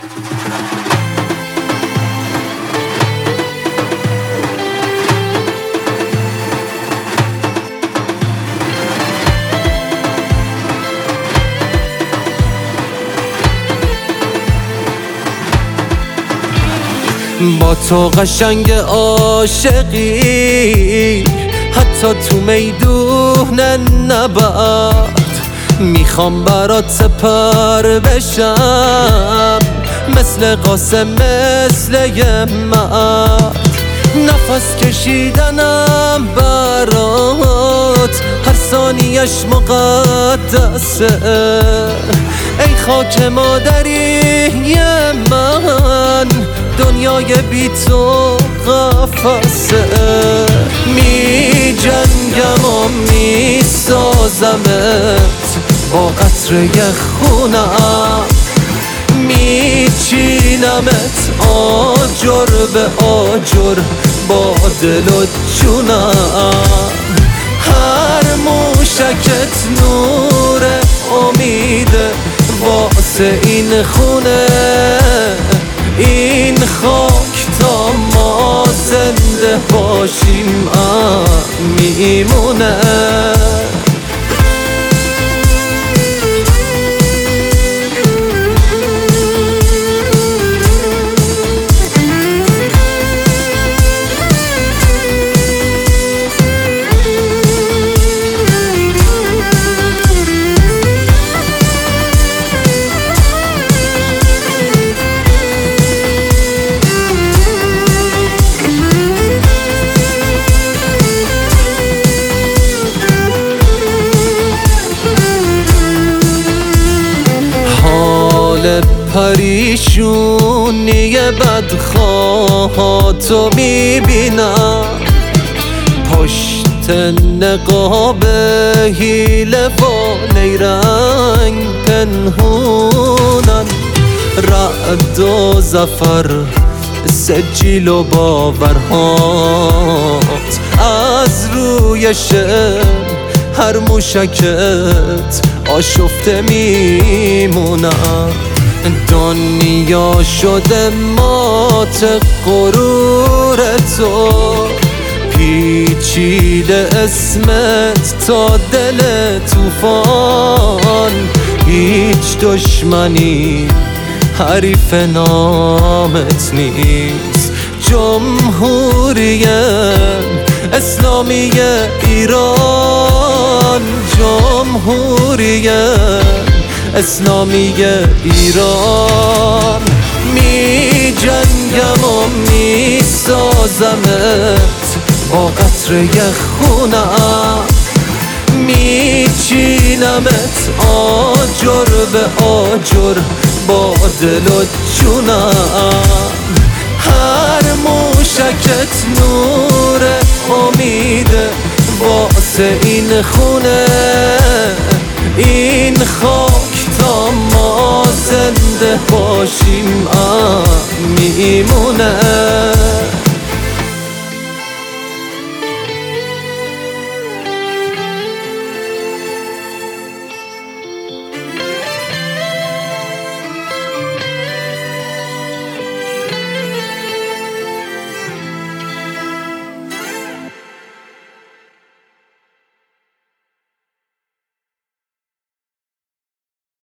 با تو قشنگ عاشقی حتی تو میدون نبرد، میخوام برات سپر بشم مثل قاسم مثل یه مرد. نفس کشیدنم برات هر ثانیش مقدسه، ای خاک مادری من دنیای بی تو قفسه. می جنگم و می سازمت با قطره خونم، می چینمت آجر به آجر با دل و جونم. هر موشکت نور امیده واسه این خونه، این خاک تا ما زنده باشیم میمونه. پریشونی بدخواهاتو میبینم، پشت نقاب حیله و نیرنگ پنهونن. رعد و زفر سجیل و باورهات از روی شم هر موشکت آشفته میمونم. دنیا شده مات غرور تو، پیچیده اسمت تا دل طوفان. هیچ دشمنی حریف نامت نیست. جمهوری اسلامی ایران، جمهوری اسلامی ایران. می جنگم و می سازمت با قطره خونم، می چینمت آجر به آجر با دل و جونم. هر موشکت نور امیده واسه این خونه، این خاک تا ما زنده باشیم میمونه.